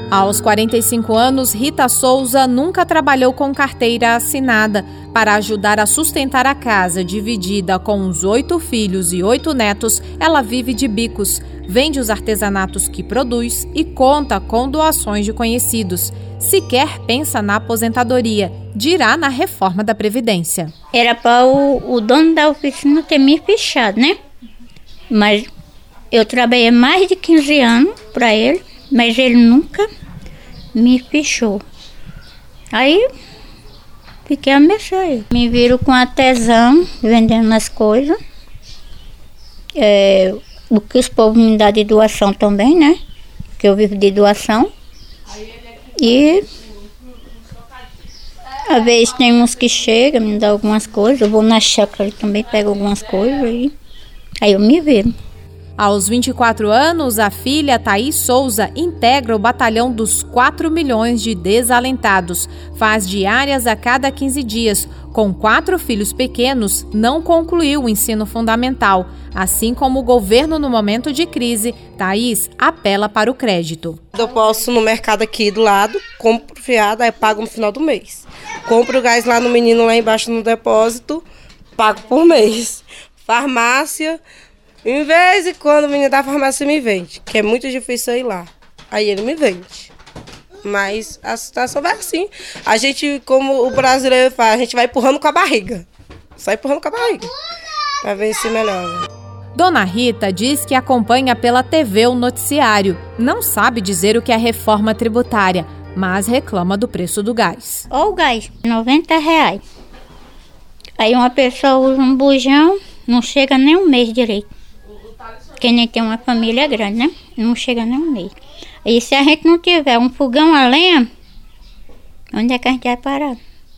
Aos 45 anos, Rita Souza nunca trabalhou com carteira assinada. Para ajudar a sustentar a casa, dividida com os 8 filhos e 8 netos, ela vive de bicos, vende os artesanatos que produz e conta com doações de conhecidos. Sequer pensa na aposentadoria, dirá na reforma da Previdência. Era para o dono da oficina ter me fichado, né? Mas eu trabalhei mais de 15 anos para ele, mas ele nunca me fichou. Aí fiquei a mexer. Me viram com artesão, vendendo as coisas. O que os povos me dão de doação também, né? Que eu vivo de doação. E às vezes tem uns que chegam, me dão algumas coisas. Eu vou na chácara também, pego algumas coisas e aí eu me viro. Aos 24 anos, a filha Thaís Souza integra o batalhão dos 4 milhões de desalentados. Faz diárias a cada 15 dias. Com 4 filhos pequenos, não concluiu o ensino fundamental. Assim como o governo no momento de crise, Thaís apela para o crédito. Eu posso ir no mercado aqui do lado, compro fiado, aí pago no final do mês. Compro o gás lá no menino, lá embaixo no depósito, pago por mês. Farmácia... Em vez de quando o menino da farmácia me vende, que é muito difícil ir lá, aí ele me vende. Mas a situação vai assim. A gente, como o brasileiro faz, a gente vai empurrando com a barriga. Só empurrando com a barriga, para ver se melhora. Dona Rita diz que acompanha pela TV o noticiário. Não sabe dizer o que é reforma tributária, mas reclama do preço do gás. Olha o gás, R$90. Aí uma pessoa usa um bujão, não chega nem um mês direito. Quem nem tem uma família grande, né? Não chega nem um mês. E se a gente não tiver um fogão a lenha, onde é que a gente vai parar?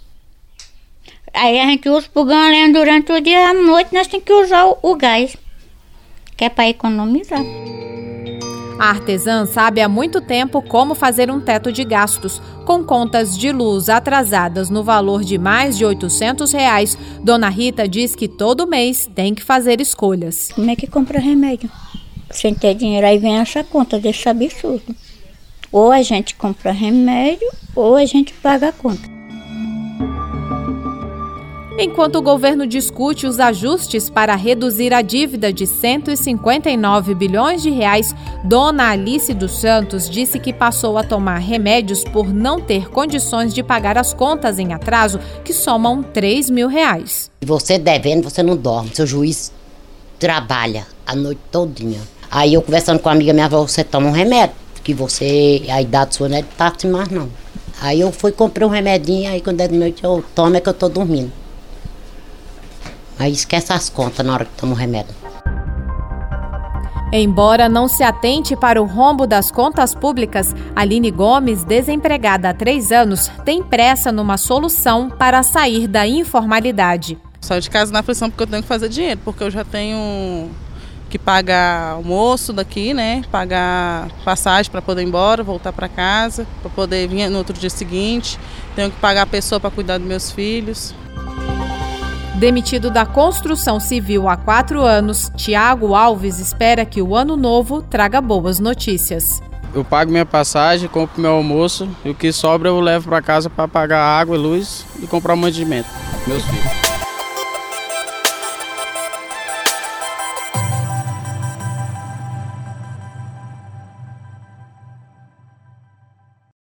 Aí a gente usa o fogão a lenha durante o dia, à noite nós temos que usar o gás, que é para economizar. A artesã sabe há muito tempo como fazer um teto de gastos. Com contas de luz atrasadas no valor de mais de R$800, Dona Rita diz que todo mês tem que fazer escolhas. Como é que compra remédio? Sem ter dinheiro, aí vem essa conta desse absurdo. Ou a gente compra remédio, ou a gente paga a conta. Enquanto o governo discute os ajustes para reduzir a dívida de R$159 bilhões, Dona Alice dos Santos disse que passou a tomar remédios por não ter condições de pagar as contas em atraso, que somam R$3 mil. Você devendo, você não dorme. Seu juiz trabalha a noite todinha. Aí eu conversando com uma amiga minha, você toma um remédio, porque a idade sua não é de estar assim mais não. Aí eu fui comprei um remedinho, aí quando é de noite eu tomo, é que eu tô dormindo. Aí esquece as contas na hora que toma o remédio. Embora não se atente para o rombo das contas públicas, Aline Gomes, desempregada há 3 anos, tem pressa numa solução para sair da informalidade. Saio de casa na aflição porque eu tenho que fazer dinheiro, porque eu já tenho que pagar almoço daqui, né? Pagar passagem para poder ir embora, voltar para casa, para poder vir no outro dia seguinte. Tenho que pagar a pessoa para cuidar dos meus filhos. Demitido da construção civil há 4 anos, Tiago Alves espera que o ano novo traga boas notícias. Eu pago minha passagem, compro meu almoço e o que sobra eu levo para casa para pagar água e luz e comprar mantimento para meus filhos.